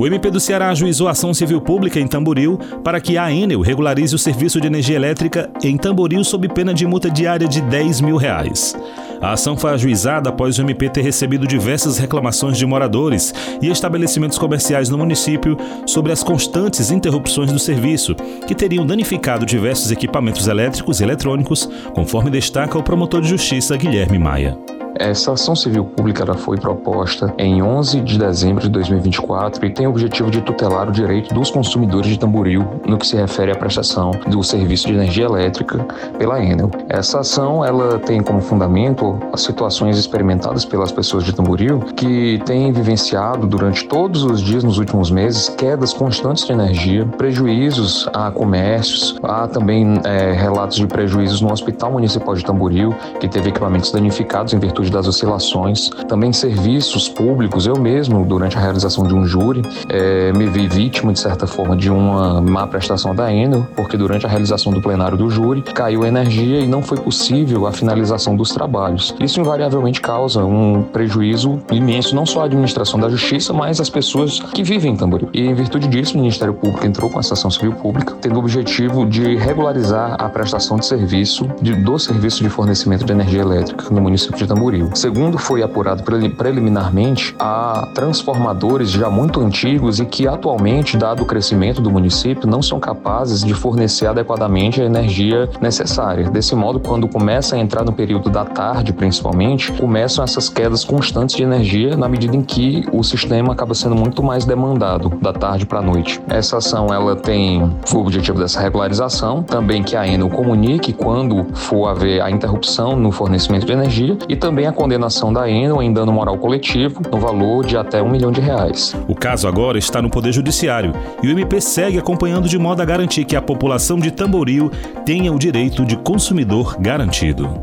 O MP do Ceará ajuizou ação civil pública em Tamboril para que a Enel regularize o serviço de energia elétrica em Tamboril sob pena de multa diária de R$10 mil. A ação foi ajuizada após o MP ter recebido diversas reclamações de moradores e estabelecimentos comerciais no município sobre as constantes interrupções do serviço, que teriam danificado diversos equipamentos elétricos e eletrônicos, conforme destaca o promotor de justiça Guilherme Maia. Essa ação civil pública ela foi proposta em 11 de dezembro de 2024 e tem o objetivo de tutelar o direito dos consumidores de Tamboril no que se refere à prestação do serviço de energia elétrica pela Enel. Essa ação ela tem como fundamento as situações experimentadas pelas pessoas de Tamboril que têm vivenciado durante todos os dias nos últimos meses quedas constantes de energia, prejuízos a comércios, há também relatos de prejuízos no Hospital Municipal de Tamboril, que teve equipamentos danificados em virtude das oscilações, também serviços públicos. Eu mesmo, durante a realização de um júri, me vi vítima, de certa forma, de uma má prestação da Enel, porque durante a realização do plenário do júri, caiu a energia e não foi possível a finalização dos trabalhos. Isso invariavelmente causa um prejuízo imenso, não só à administração da justiça, mas às pessoas que vivem em Tamboril. E em virtude disso, o Ministério Público entrou com essa ação civil pública, tendo o objetivo de regularizar a prestação de serviço do serviço de fornecimento de energia elétrica no município de Tamboril. Segundo foi apurado preliminarmente, há transformadores já muito antigos e que atualmente, dado o crescimento do município, não são capazes de fornecer adequadamente a energia necessária. Desse modo, quando começa a entrar no período da tarde, principalmente, começam essas quedas constantes de energia na medida em que o sistema acaba sendo muito mais demandado da tarde para a noite. Essa ação ela tem o objetivo dessa regularização, também que a Enel comunique quando for haver a interrupção no fornecimento de energia e também a condenação da Enel em dano moral coletivo no valor de até R$1 milhão. O caso agora está no Poder Judiciário e o MP segue acompanhando de modo a garantir que a população de Tamboril tenha o direito de consumidor garantido.